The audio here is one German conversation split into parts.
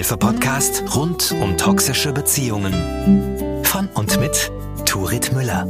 Selbsthilfe-Podcast rund um toxische Beziehungen. Von und mit Turit Müller.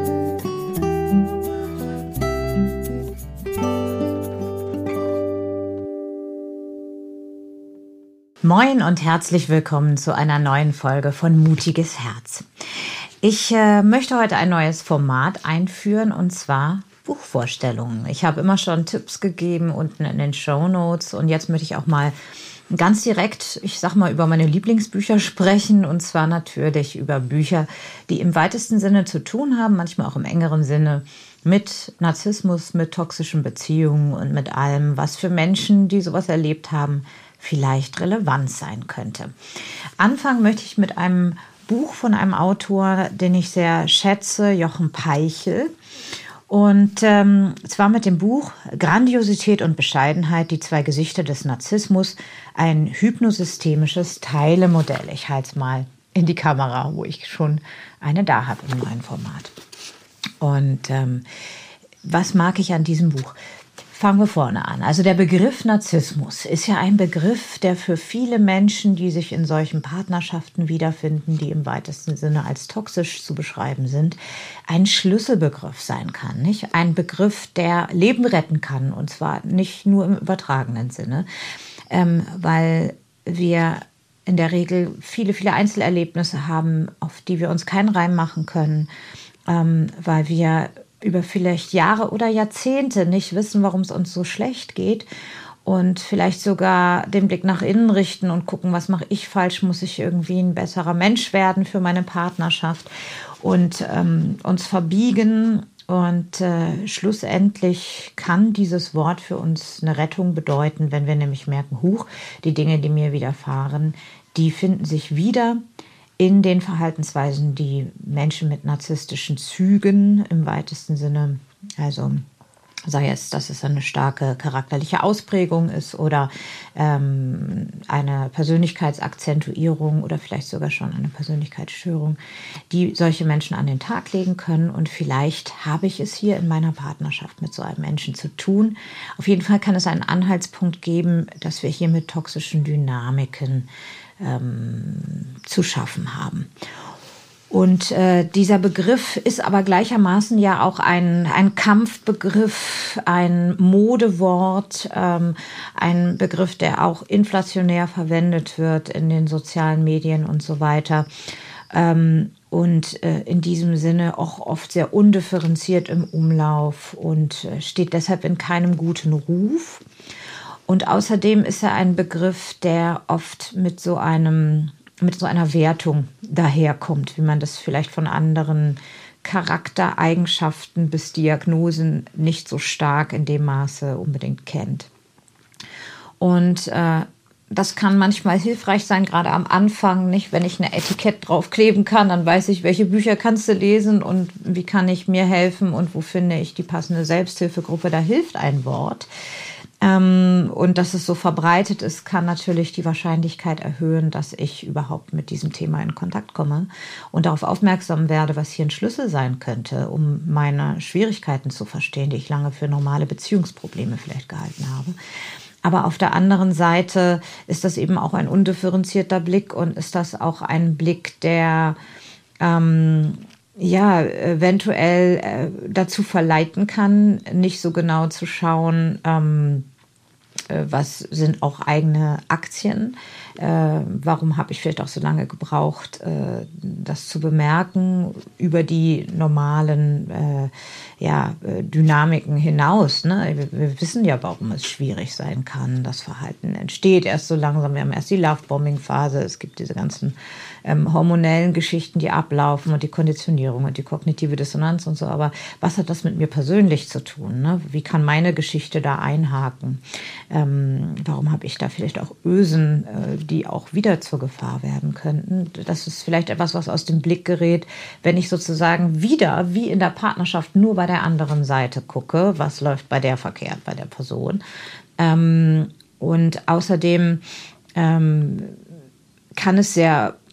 Moin und herzlich willkommen zu einer neuen Folge von Mutiges Herz. Ich möchte heute ein neues Format einführen, und zwar Buchvorstellungen. Ich habe immer schon Tipps gegeben unten in den Shownotes, und jetzt möchte ich auch mal ganz direkt, ich sag mal, über meine Lieblingsbücher sprechen, und zwar natürlich über Bücher, die im weitesten Sinne zu tun haben, manchmal auch im engeren Sinne, mit Narzissmus, mit toxischen Beziehungen und mit allem, was für Menschen, die sowas erlebt haben, vielleicht relevant sein könnte. Anfangen möchte ich mit einem Buch von einem Autor, den ich sehr schätze, Jochen Peichel. Und zwar mit dem Buch Grandiosität und Bescheidenheit, die zwei Gesichter des Narzissmus, ein hypnosystemisches Teilemodell. Ich halte es mal in die Kamera, wo ich schon eine da habe im neuen Format. Und was mag ich an diesem Buch? Fangen wir vorne an. Also der Begriff Narzissmus ist ja ein Begriff, der für viele Menschen, die sich in solchen Partnerschaften wiederfinden, die im weitesten Sinne als toxisch zu beschreiben sind, ein Schlüsselbegriff sein kann, nicht? Ein Begriff, der Leben retten kann, und zwar nicht nur im übertragenen Sinne, weil wir in der Regel viele, viele Einzelerlebnisse haben, auf die wir uns keinen Reim machen können, weil wir über vielleicht Jahre oder Jahrzehnte nicht wissen, warum es uns so schlecht geht, und vielleicht sogar den Blick nach innen richten und gucken, was mache ich falsch, muss ich irgendwie ein besserer Mensch werden für meine Partnerschaft, und uns verbiegen. Und schlussendlich kann dieses Wort für uns eine Rettung bedeuten, wenn wir nämlich merken, die Dinge, die mir widerfahren, die finden sich wieder in den Verhaltensweisen, die Menschen mit narzisstischen Zügen im weitesten Sinne, also sei es, dass es eine starke charakterliche Ausprägung ist oder eine Persönlichkeitsakzentuierung oder vielleicht sogar schon eine Persönlichkeitsstörung, die solche Menschen an den Tag legen können. Und vielleicht habe ich es hier in meiner Partnerschaft mit so einem Menschen zu tun. Auf jeden Fall kann es einen Anhaltspunkt geben, dass wir hier mit toxischen Dynamiken zu schaffen haben. Und dieser Begriff ist aber gleichermaßen ja auch ein Kampfbegriff, ein Modewort, ein Begriff, der auch inflationär verwendet wird in den sozialen Medien und so weiter. Und in diesem Sinne auch oft sehr undifferenziert im Umlauf und steht deshalb in keinem guten Ruf. Und außerdem ist er ein Begriff, der oft mit so einer Wertung daherkommt, wie man das vielleicht von anderen Charaktereigenschaften bis Diagnosen nicht so stark in dem Maße unbedingt kennt. Und das kann manchmal hilfreich sein, gerade am Anfang, nicht? Wenn ich eine Etikett draufkleben kann, dann weiß ich, welche Bücher kannst du lesen und wie kann ich mir helfen und wo finde ich die passende Selbsthilfegruppe. Da hilft ein Wort. Und dass es so verbreitet ist, kann natürlich die Wahrscheinlichkeit erhöhen, dass ich überhaupt mit diesem Thema in Kontakt komme und darauf aufmerksam werde, was hier ein Schlüssel sein könnte, um meine Schwierigkeiten zu verstehen, die ich lange für normale Beziehungsprobleme vielleicht gehalten habe. Aber auf der anderen Seite ist das eben auch ein undifferenzierter Blick, und ist das auch ein Blick, der eventuell dazu verleiten kann, nicht so genau zu schauen, was sind auch eigene Aktien, warum habe ich vielleicht auch so lange gebraucht, das zu bemerken, über die normalen Dynamiken hinaus. Ne? Wir wissen ja, warum es schwierig sein kann. Das Verhalten entsteht erst so langsam. Wir haben erst die Lovebombing-Phase. Es gibt diese ganzen hormonellen Geschichten, die ablaufen, und die Konditionierung und die kognitive Dissonanz und so. Aber was hat das mit mir persönlich zu tun? Ne? Wie kann meine Geschichte da einhaken? Warum habe ich da vielleicht auch Ösen, die auch wieder zur Gefahr werden könnten? Das ist vielleicht etwas, was aus dem Blick gerät, wenn ich sozusagen wieder, wie in der Partnerschaft, nur bei der anderen Seite gucke, was läuft bei der verkehrt, bei der Person. Und außerdem kann es sehr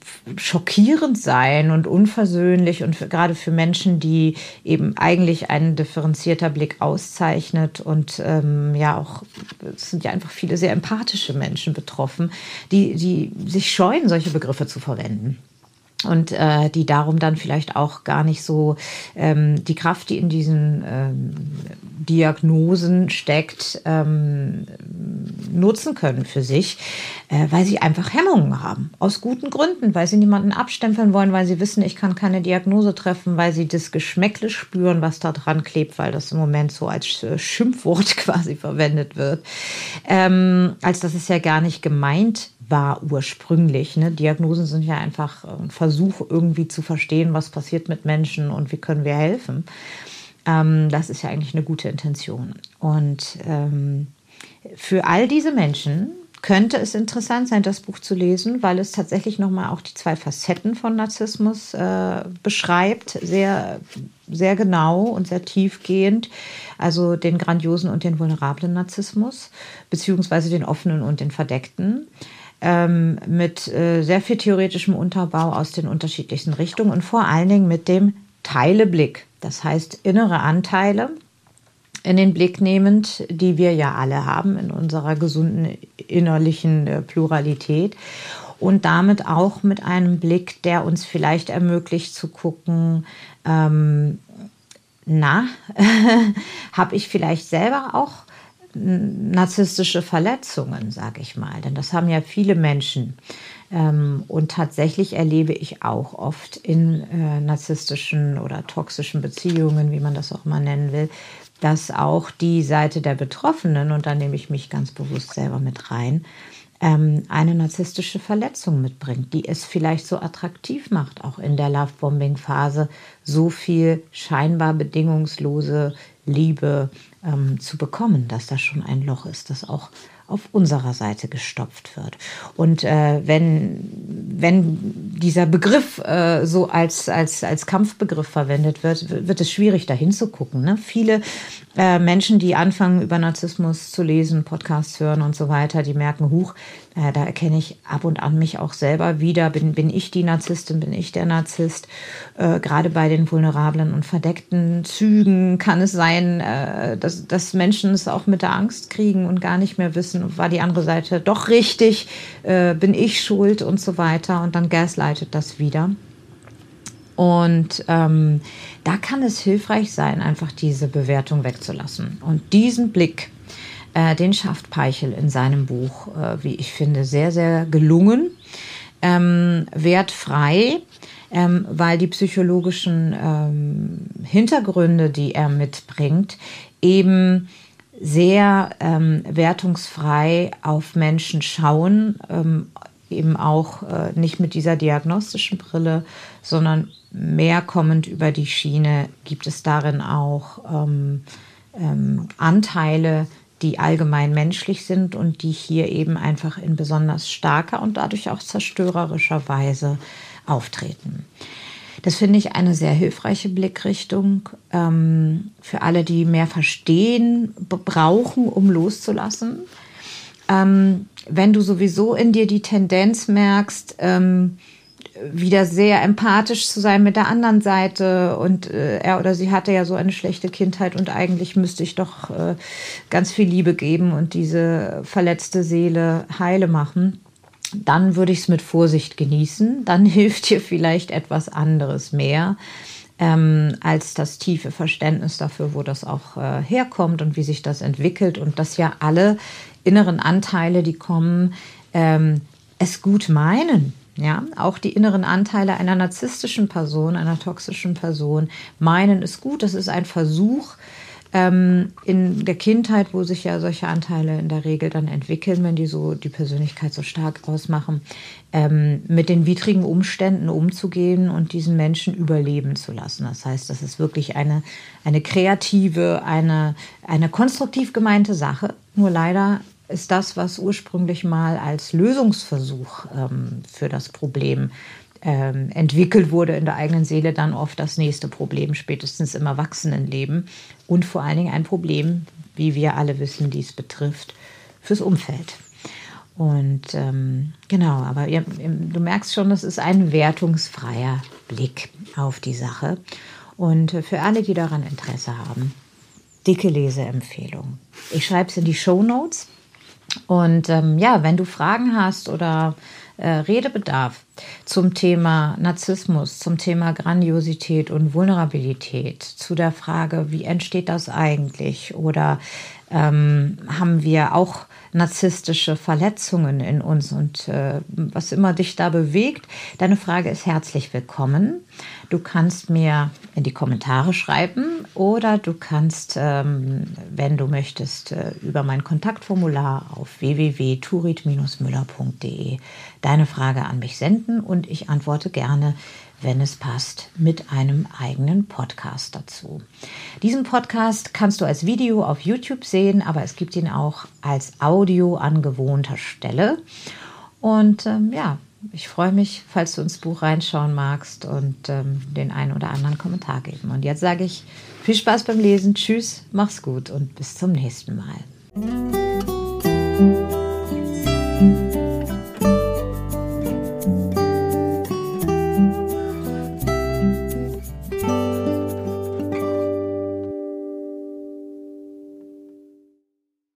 schockierend sein und unversöhnlich und gerade für Menschen, die eben eigentlich ein differenzierter Blick auszeichnet und auch, es sind ja einfach viele sehr empathische Menschen betroffen, die sich scheuen, solche Begriffe zu verwenden. Und die darum dann vielleicht auch gar nicht so die Kraft, die in diesen Diagnosen steckt, nutzen können für sich, weil sie einfach Hemmungen haben. Aus guten Gründen, weil sie niemanden abstempeln wollen, weil sie wissen, ich kann keine Diagnose treffen, weil sie das Geschmäckle spüren, was da dran klebt, weil das im Moment so als Schimpfwort quasi verwendet wird. Als dass es ja gar nicht gemeint war ursprünglich. Ne? Diagnosen sind ja einfach ein Versuch, irgendwie zu verstehen, was passiert mit Menschen und wie können wir helfen. Das ist ja eigentlich eine gute Intention. Und für all diese Menschen könnte es interessant sein, das Buch zu lesen, weil es tatsächlich nochmal auch die 2 Facetten von Narzissmus beschreibt, sehr, sehr genau und sehr tiefgehend. Also den grandiosen und den vulnerablen Narzissmus, beziehungsweise den offenen und den verdeckten. Mit sehr viel theoretischem Unterbau aus den unterschiedlichsten Richtungen und vor allen Dingen mit dem Teileblick. Das heißt, innere Anteile in den Blick nehmend, die wir ja alle haben in unserer gesunden innerlichen Pluralität. Und damit auch mit einem Blick, der uns vielleicht ermöglicht zu gucken, habe ich vielleicht selber auch narzisstische Verletzungen, sage ich mal. Denn das haben ja viele Menschen. Und tatsächlich erlebe ich auch oft in narzisstischen oder toxischen Beziehungen, wie man das auch mal nennen will, dass auch die Seite der Betroffenen, und da nehme ich mich ganz bewusst selber mit rein, eine narzisstische Verletzung mitbringt, die es vielleicht so attraktiv macht, auch in der Lovebombing-Phase so viel scheinbar bedingungslose Liebe zu bekommen, dass da schon ein Loch ist, das auch auf unserer Seite gestopft wird. Und wenn dieser Begriff so als Kampfbegriff verwendet wird es schwierig, da hinzugucken. Ne? Viele Menschen, die anfangen, über Narzissmus zu lesen, Podcasts hören und so weiter, die merken, da erkenne ich ab und an mich auch selber wieder. Bin ich die Narzisstin, bin ich der Narzisst? Gerade bei den vulnerablen und verdeckten Zügen kann es sein, dass Menschen es auch mit der Angst kriegen und gar nicht mehr wissen, war die andere Seite doch richtig, bin ich schuld und so weiter. Und dann gaslightet das wieder. Und da kann es hilfreich sein, einfach diese Bewertung wegzulassen. Und diesen Blick, den schafft Peichel in seinem Buch, wie ich finde, sehr, sehr gelungen, wertfrei, weil die psychologischen Hintergründe, die er mitbringt, eben sehr wertungsfrei auf Menschen schauen, eben auch nicht mit dieser diagnostischen Brille, sondern mehr kommend über die Schiene, gibt es darin auch Anteile, die allgemein menschlich sind und die hier eben einfach in besonders starker und dadurch auch zerstörerischer Weise auftreten. Das finde ich eine sehr hilfreiche Blickrichtung für alle, die mehr verstehen, brauchen, um loszulassen. Wenn du sowieso in dir die Tendenz merkst, wieder sehr empathisch zu sein mit der anderen Seite und er oder sie hatte ja so eine schlechte Kindheit und eigentlich müsste ich doch ganz viel Liebe geben und diese verletzte Seele heile machen, dann würde ich es mit Vorsicht genießen. Dann hilft dir vielleicht etwas anderes mehr als das tiefe Verständnis dafür, wo das auch herkommt und wie sich das entwickelt und dass ja alle inneren Anteile, die kommen, es gut meinen. Ja, auch die inneren Anteile einer narzisstischen Person, einer toxischen Person meinen es gut. Das ist ein Versuch in der Kindheit, wo sich ja solche Anteile in der Regel dann entwickeln, wenn die so die Persönlichkeit so stark ausmachen, mit den widrigen Umständen umzugehen und diesen Menschen überleben zu lassen. Das heißt, das ist wirklich eine kreative, eine konstruktiv gemeinte Sache. Nur leider ist das, was ursprünglich mal als Lösungsversuch für das Problem entwickelt wurde in der eigenen Seele, dann oft das nächste Problem, spätestens im Erwachsenenleben. Und vor allen Dingen ein Problem, wie wir alle wissen, dies betrifft, fürs Umfeld. Und genau, aber du merkst schon, es ist ein wertungsfreier Blick auf die Sache. Und für alle, die daran Interesse haben, dicke Leseempfehlung. Ich schreibe es in die Shownotes. Und wenn du Fragen hast oder Redebedarf zum Thema Narzissmus, zum Thema Grandiosität und Vulnerabilität, zu der Frage, wie entsteht das eigentlich? Oder haben wir auch narzisstische Verletzungen in uns und was immer dich da bewegt, deine Frage ist herzlich willkommen. Du kannst mir in die Kommentare schreiben oder du kannst, wenn du möchtest, über mein Kontaktformular auf www.turit-müller.de deine Frage an mich senden und ich antworte gerne, wenn es passt, mit einem eigenen Podcast dazu. Diesen Podcast kannst du als Video auf YouTube sehen, aber es gibt ihn auch als Audio an gewohnter Stelle. Und ich freue mich, falls du ins Buch reinschauen magst und den einen oder anderen Kommentar geben. Und jetzt sage ich viel Spaß beim Lesen, tschüss, mach's gut und bis zum nächsten Mal.